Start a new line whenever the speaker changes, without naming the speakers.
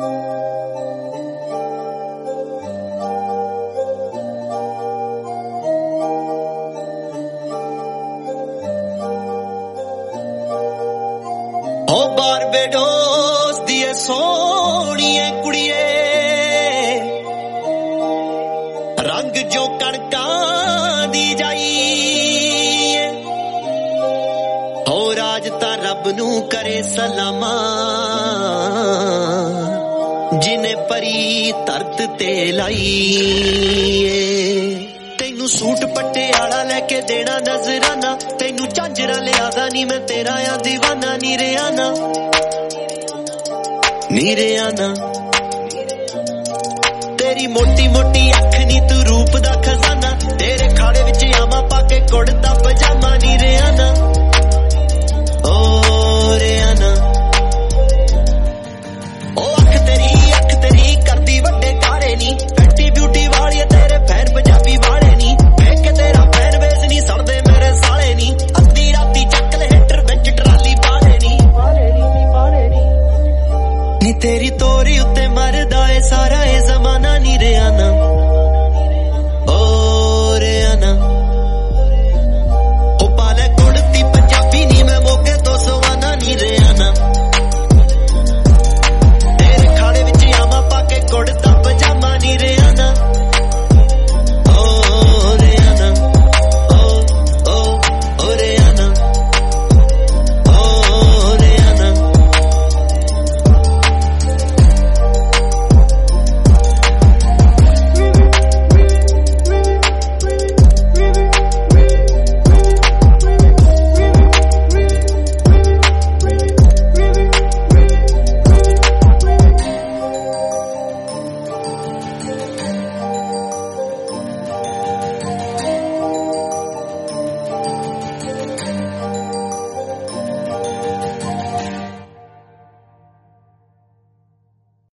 ओ Barbados दिए सोहणिए कुड़िए रंग जो कणकां दी जाई हो राज तां रब नू करे सलामा जिने परी धरत ते लाई तैनू सूट पटियाला लेके देना नजराना तैनू झांजरा लियादा नी मैं तेरा आ दीवाना नीरे आना तेरी मोटी मोटी अख नी तू रूप दा खजाना तेरे खाड़े विच आमा पाके कुड़ता पजामा नीरे आना ओ रे आना ओ अख तेरी करदी वड्डे कारे नी फैटी ब्यूटी वाली तेरे फैन पंजाबी वाले नी वेख के तेरा फैन बेस नी सड़दे मेरे साले नी अद्धी राती चक ले हिटर विच ट्राली पाले नी नी तेरी तोरी उत्ते मरदा ए सारा ए जमाना नीरे आना